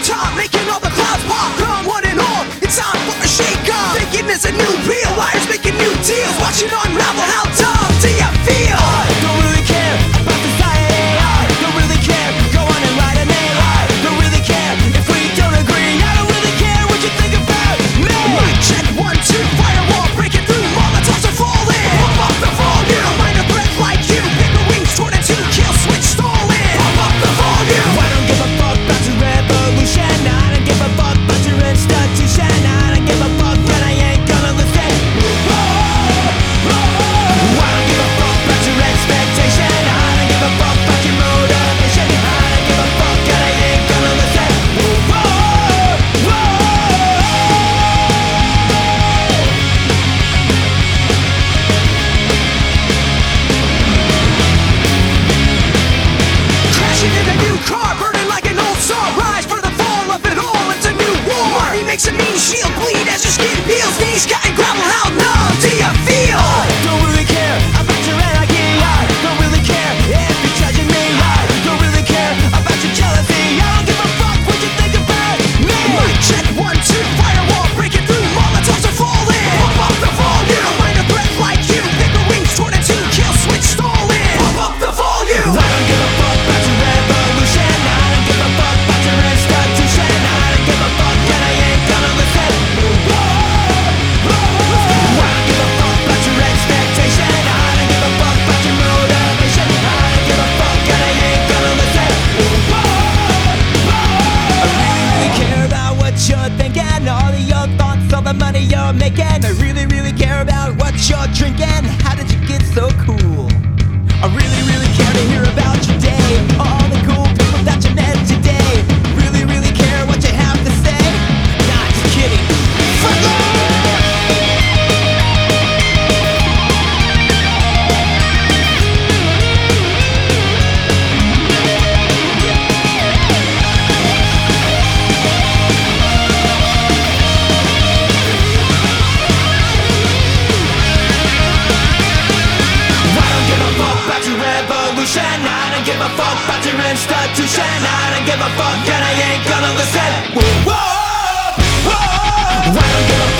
top, making all the clouds pop. Come one and all, it's time for a shake-up. Thinking there's a new real, liars making new deals. Watch it unravel, how dumb do you feel? I don't really care about society. I don't really care, go on and write a name. I don't really care if we don't agree. I don't really care what you think about me. Mic check 1, 2, firewall breaking through. Molotovs are falling. Pump up the volume. Mind a breath like you. Paper wings torn in two. Kill switch stolen. Pump up the volume. I don't give a fuck about your revolution. I don't give a fuck about your institution. I don't give a fuck, and I ain't gonna listen. I don't give a fuck about your expectation. I don't give a fuck about your motivation. I don't give a fuck, and I ain't gonna listen. Crashing in a new car, burning like an old saw. Rise for the fall of it all, it's a new war. Money makes a mean shield bleed as your skin peels. Knees cut and gravel, how numb do you feel? I don't really care about your anarchy. I don't really care if you're judging me. I don't really care about your jealousy. I don't give a fuck what you think about me. Mic check 1, 2, firewall breaking through. Molotovs are falling. Pump up the volume. Mind a breath like you. Paper wings torn in two. Kill switch stolen. Pump up the volume. I don't give a fuck about your revolution. I don't give a fuck about your institution. I don't give a fuck, and I ain't gonna listen. I don't give a fuck about your expectation. I don't give a fuck about your motivation. I don't give a fuck, and I ain't gonna listen. I really care about what you're thinking, all of your thoughts, all the money you're making. I really care about what you're drinking. How did you get so cool? I really care to hear about your day, all the cool people that you met today. Really care what you have to say. Nah, just kidding. Fuck off! I don't give a fuck about your institution. I don't give a fuck, and I ain't gonna listen. I don't give a